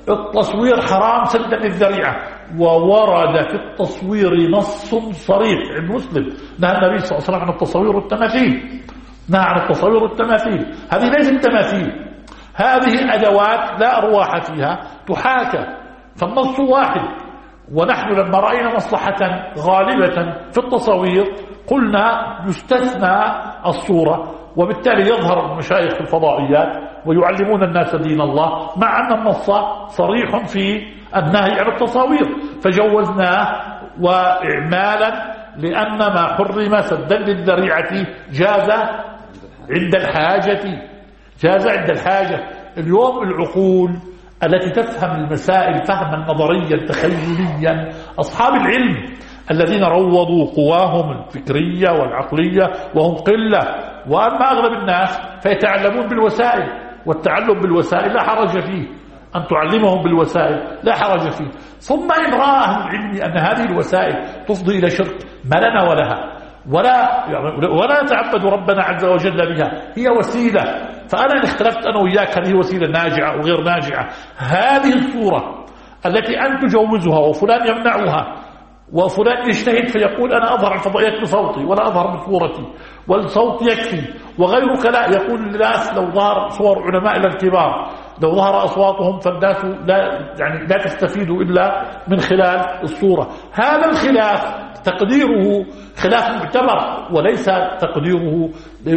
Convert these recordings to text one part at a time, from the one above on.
التصوير حرام سدا للذريعة، وورد في التصوير نص صريح عند مسلم نهى النبي صلى الله عليه وسلم عن التصوير والتماثيل، نهى عن التصوير والتماثيل. هذه ليست تماثيل، هذه أدوات لا أرواح فيها تحاكى، فالنص واحد. ونحن لما رأينا مصلحة غالبة في التصوير قلنا يستثنى الصورة، وبالتالي يظهر المشايخ في الفضائيات ويعلمون الناس دين الله، مع أن النص صريح في النهي عن التصاوير، فجوزناه وإعمالا لأن ما حرم سدا للذريعة جاز عند الحاجة، جاز عند الحاجة. اليوم العقول التي تفهم المسائل فهما نظريا تخيليا، أصحاب العلم الذين روضوا قواهم الفكرية والعقلية وهم قلة، وأما أغلب الناس فيتعلمون بالوسائل، والتعلم بالوسائل لا حرج فيه، أن تعلمهم بالوسائل لا حرج فيه. ثم إن رأى أهل العلم أن هذه الوسائل تفضي إلى شرك ما لنا ولها، ولا نتعبد ربنا عز وجل بها، هي وسيلة. فأنا إن اختلفت أنا وإياك هل هي وسيلة ناجعة أو غير ناجعة، هذه الصورة التي أن تجوزها وفلان يمنعها وفلان يجتهد فيقول أنا أظهر الفضائيات بصوتي ولا أظهر بصورتي والصوت يكفي، وغيرك لا، يقول الناس لو ظهر صور علماء الكبار لو ظهر أصواتهم فالناس لا تستفيد إلا من خلال الصورة. هذا الخلاف تقديره خلاف معتبر، وليس تقديره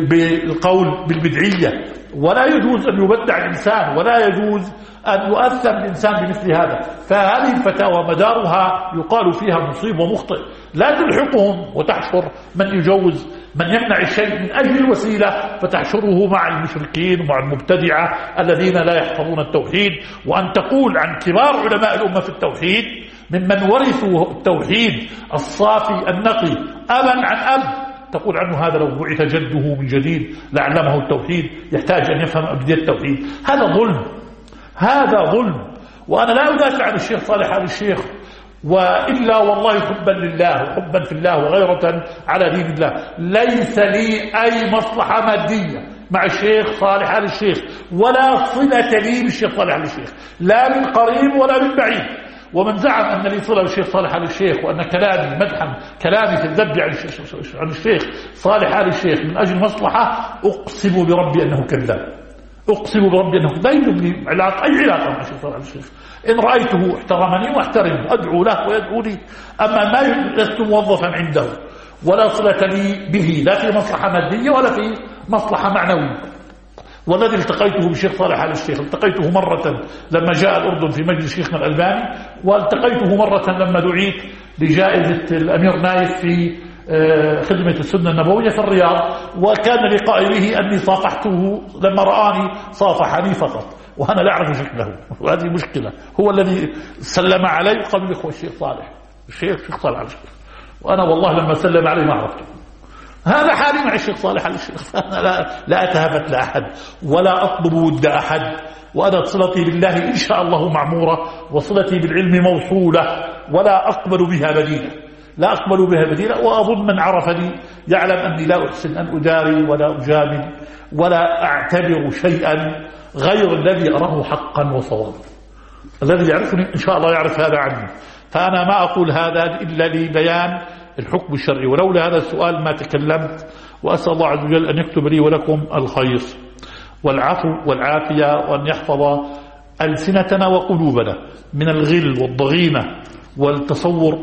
بالقول بالبدعية، ولا يجوز أن يبدع الإنسان، ولا يجوز أن يؤثر الإنسان بمثل هذا. فهذه الفتاوى مدارها يقال فيها مصيب ومخطئ، لا تلحقهم وتحشر من يجوز من يمنع الشيء من أجل الوسيلة فتحشره مع المشركين ومع المبتدعة الذين لا يحفظون التوحيد. وأن تقول عن كبار علماء الأمة في التوحيد ممن ورثوا التوحيد الصافي النقي أبا عن أب، تقول عنه هذا لو بعث جده من جديد لعلمه التوحيد، يحتاج أن يفهم أبدية التوحيد. هذا ظلم، هذا ظلم. وأنا لا أدافع عن الشيخ صالح آل الشيخ، وإلا والله حبا لله وحبا في الله وغيرة على دين الله. ليس لي أي مصلحة مادية مع الشيخ صالح آل الشيخ، ولا صلة لي بالشيخ صالح آل الشيخ، لا من قريب ولا من بعيد. ومن زعم أن لي صلة بالشيخ صالح آل الشيخ وأن كلامي مدحا كلامي في الذب عن الشيخ صالح آل الشيخ من أجل مصلحة، أقسم بربي أنه كذاب، أقسم بربي أنه لا يوجد لي علاقة، أي علاقة مع الشيخ صالح آل الشيخ. إن رأيته احترمني واحترمه، أدعو له ويدعو لي، أما ما لست موظفا عنده ولا صلة لي به، لا في مصلحة مادية ولا في مصلحة معنوية. والذي التقيته بالشيخ صالح آل الشيخ التقيته مرة لما جاء الأردن في مجلس شيخنا الألباني، والتقيته مرة لما دعيت لجائزة الأمير نايف في خدمة السنة النبوية في الرياض، وكان لقائي به أني صافحته لما رآني صافحني فقط وأنا لا أعرف شكله، وهذه مشكلة. هو الذي سلم علي وقال لي أخوة الشيخ صالح، الشيخ صالح على الشيخ، وأنا والله لما سلم علي ما عرفته. هذا حالي مع الشيخ صالح على الشيخ. أنا لا أتهافت لأحد ولا أطلب ود أحد، وأنا صلتي بالله إن شاء الله معمورة، وصلتي بالعلم موصولة، ولا أقبل بها بديلا، لا أقبل بها بديلا. وأظن من عرفني يعلم أني لا أحسن أن أداري ولا أجامل ولا أعتبر شيئا غير الذي أراه حقا وصوابا. الذي يعرفني إن شاء الله يعرف هذا عني، فأنا ما أقول هذا إلا لبيان الحكم الشرعي. ولولا هذا السؤال ما تكلمت، وأسأل الله عز وجل أن يكتب لي ولكم الخير والعفو والعافية، وأن يحفظ ألسنتنا وقلوبنا من الغل والضغينة والتصور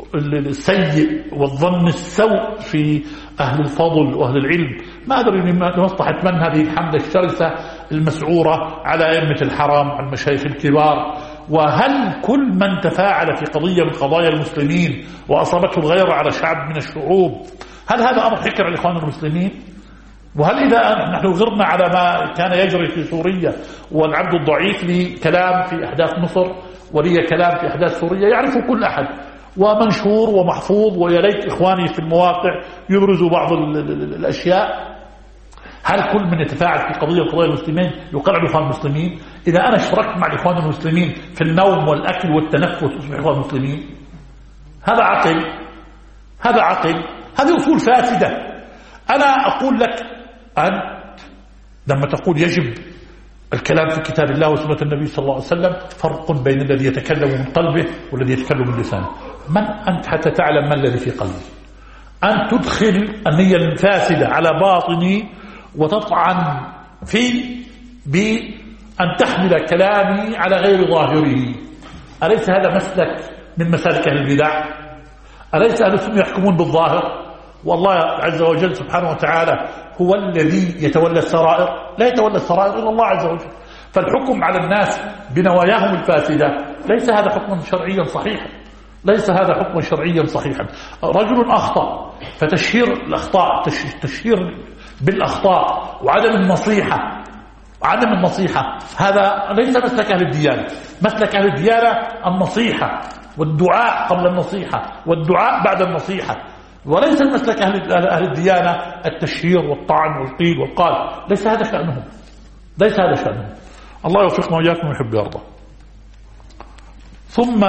السيء والظن السوء في أهل الفضل وأهل العلم. ما أدري لمصلحة من هذه الحملة الشرسة المسعورة على أئمة الحرام، على المشايخ الكبار. وهل كل من تفاعل في قضية من قضايا المسلمين وأصابته الغيرة على شعب من الشعوب، هل هذا أمر حكر على الإخوان المسلمين؟ وهل إذا نحن غرنا على ما كان يجري في سوريا والعبد الضعيف لي كلام في أحداث مصر ولي كلام في أحداث سوريا يعرف كل أحد ومنشور ومحفوظ، ويا ليت إخواني في المواقع يبرزوا بعض الأشياء. هل كل من يتفاعل في قضية قضايا المسلمين يقال على الإخوان المسلمين؟ إذا أنا اشتركت مع الإخوان المسلمين في النوم والأكل والتنفس أصبح إخوان المسلمين؟ هذا عقل، هذا عقل، هذه أصول فاسدة. أنا أقول لك أن لما تقول يجب الكلام في كتاب الله وسنة النبي صلى الله عليه وسلم فرق بين الذي يتكلم من قلبه والذي يتكلم من لسانه. من أنت حتى تعلم ما الذي في قلبي؟ أن تدخل النية الفاسدة على باطني وتطعن في بأن تحمل كلامي على غير ظاهره. أليس هذا مسلك من مسالك أهل البدع؟ أليس أهل السنة يحكمون بالظاهر؟ والله عز وجل سبحانه وتعالى هو الذي يتولى السرائر، لا يتولى السرائر إلا الله عز وجل. فالحكم على الناس بنواياهم الفاسدة ليس هذا حكما شرعيا صحيحا، ليس هذا حكما شرعيا صحيحا. رجل أخطأ فتشهير الأخطاء، تشهير بالأخطاء وعدم النصيحة هذا ليس مسلك أهل الديانة. مسلك أهل الديانة النصيحة والدعاء قبل النصيحة والدعاء بعد النصيحة، وليس المسلك أهل الديانة التشهير والطعن والقيل والقال. ليس هذا شأنهم، ليس هذا شأنهم. الله يوفقنا وإياكم ويحب يرضى. ثم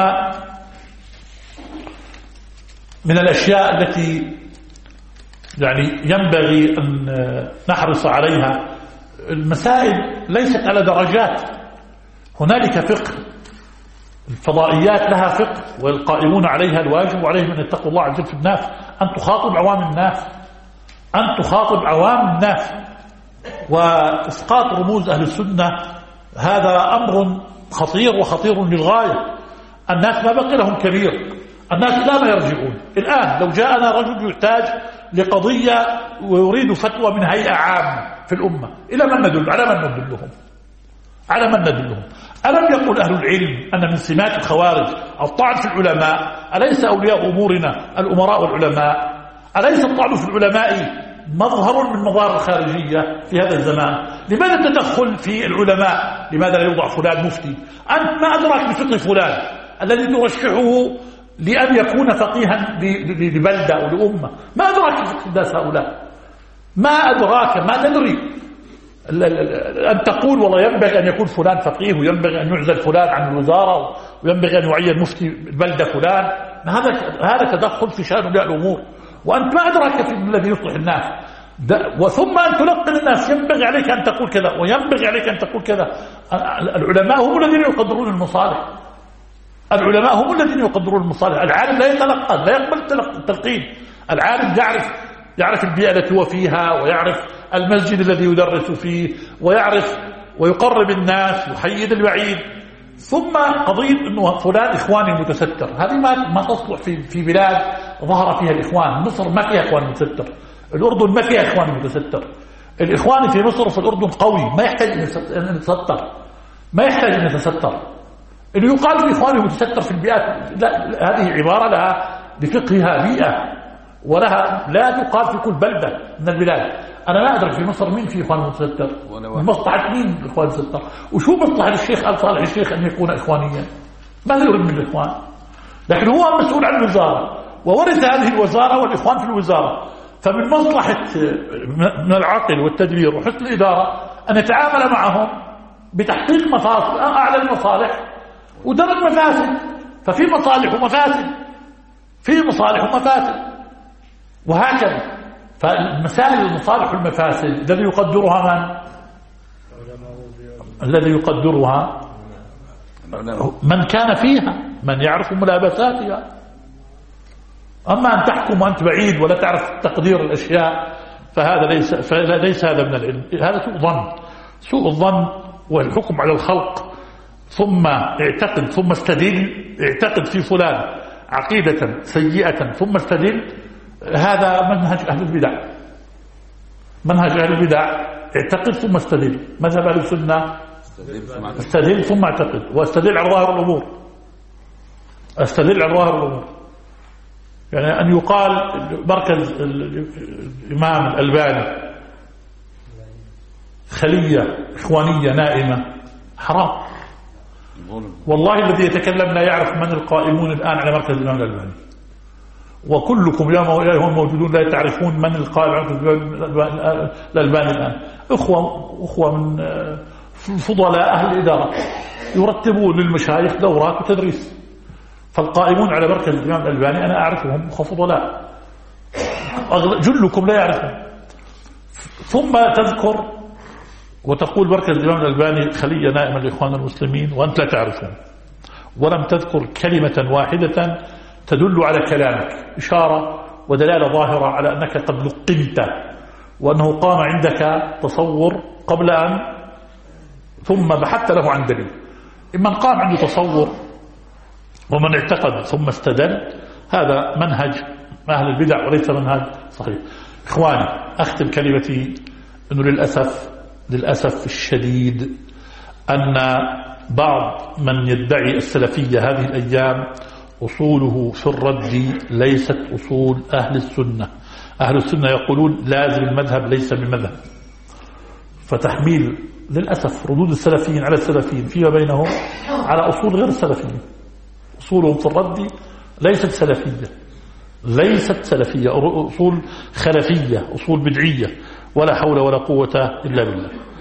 من الأشياء التي يعني ينبغي أن نحرص عليها، المسائل ليست على درجات. هنالك فقه، الفضائيات لها فقه والقائمون عليها الواجب وعليهم أن يتقوا الله عز وجل في الناس، أن تخاطب عوام الناس، أن تخاطب عوام الناس. وإسقاط رموز أهل السنة هذا أمر خطير وخطير للغاية. الناس ما بقي لهم كبير، الناس لا ما يرجعون. الآن لو جاءنا رجل يحتاج لقضية ويريد فتوى من هيئة عامة في الأمة، إلى من ندل؟ على من ندلهم؟ على من ندلهم؟ ألم يقول أهل العلم أن من سمات الخوارج الطعن في العلماء؟ أليس أولياء أمورنا الأمراء والعلماء؟ أليس الطعن في العلماء مظهر من مظاهر الخارجية في هذا الزمان؟ لماذا التدخل في العلماء؟ لماذا لا يوضع فلان مفتي؟ أنت ما أدراك بفقه فلان الذي ترشحه لأن يكون فقيها لبلدة أو لأمة؟ ما أدراك بفقه الناس هؤلاء؟ ما أدراك؟ ما تدري أن تقول والله ينبغي أن يكون فلان فقيه وينبغي أن يعزل فلان عن الوزارة وينبغي أن يعين مفتي البلدة فلان. هذا تدخل في شأن أولياء الأمور، وأنت ما أدراك في الذي يصلح الناس. وثم أن تلقن الناس ينبغي عليك أن تقول كذا وينبغي عليك أن تقول كذا. العلماء هم الذين يقدرون المصالح، العلماء هم الذين يقدرون المصالح. العالم لا يتلقن، لا يقبل التلقين. العالم يعرف البيئة التي هو فيها، ويعرف المسجد الذي يدرس فيه، ويعرف ويقرب الناس، يحيد البعيد. ثم قضية أنه فلان إخواني متستر، هذه ما تصلح في بلاد ظهر فيها الإخوان. مصر ما فيها إخوان متستر، الأردن ما فيها إخوان متستر. الإخوان في مصر وفي الأردن قوي، ما يحتاج أن يتستر، ما يحتاج أن يتستر. اللي يقال في إخواني متستر في البيئات، لا، هذه عبارة لها بفقهها بيئة، ولها لا تقال في كل بلدة من البلاد. أنا ما أدرك في مصر مين في إخوان متستر، مصلحة مين الإخوان متستر، وشو مصلحة الشيخ آل صالح الشيخ أن يكون إخوانيا؟ ماذا يريد من الإخوان؟ لكن هو مسؤول عن الوزارة وورث هذه الوزارة والإخوان في الوزارة. فمن مصلحة من العقل والتدبير وحسن الإدارة أن يتعامل معهم بتحقيق مصالح، أعلى المصالح ودرج مفاسد. ففي مصالح ومفاسد، في مصالح ومفاسد، وهكذا. فالمسائل المصالح والمفاسد الذي يقدرها من؟ الذي يقدرها من كان فيها، من يعرف ملابساتها. أما أن تحكم وأنت بعيد ولا تعرف تقدير الأشياء فهذا ليس هذا من العلم. هذا سوء الظن والحكم على الخلق. ثم اعتقد ثم استدل، اعتقد في فلان عقيدة سيئة ثم استدل، هذا منهج أهل البدع. منهج أهل البدع اعتقد ثم استدل. مذهب أهل السنة استدل ثم اعتقد، واستدل على ظاهر الأمور، استدل على ظاهر الأمور. يعني أن يقال مركز الإمام الألباني خلية إخوانية نائمة، حرام. والله الذي يتكلم لا يعرف من القائمون الآن على مركز الإمام الألباني، وكلكم يا هم موجودون لا تعرفون من القائم على مركز الألباني الآن. أخوة من فضلاء أهل الإدارة يرتبون للمشايخ دورات وتدريس. فالقائمون على مركز الإمام الألباني أنا أعرفهم فضلاء، جلكم لا يعرفون. ثم تذكر وتقول مركز الإمام الألباني خلية نائمة لإخوان المسلمين وأنت لا تعرفون، ولم تذكر كلمة واحدة تدل على كلامك، إشارة ودلالة ظاهرة على أنك قد لقنت، وأنه قام عندك تصور قبل أن ثم بحثت له عن دليل. إما قام عنده تصور ومن اعتقد ثم استدل، هذا منهج أهل البدع وليس منهج صحيح. إخواني، أختم كلمتي أنه للأسف الشديد أن بعض من يدعي السلفية هذه الأيام أصوله في الرد ليست أصول أهل السنة. أهل السنة يقولون لازم المذهب ليس بمذهب، فتحميل للأسف ردود السلفيين على السلفيين فيما بينهم على أصول غير السلفيين. أصولهم في الرد ليست سلفية، ليست سلفية، أصول خلفية، أصول بدعية، ولا حول ولا قوة إلا بالله.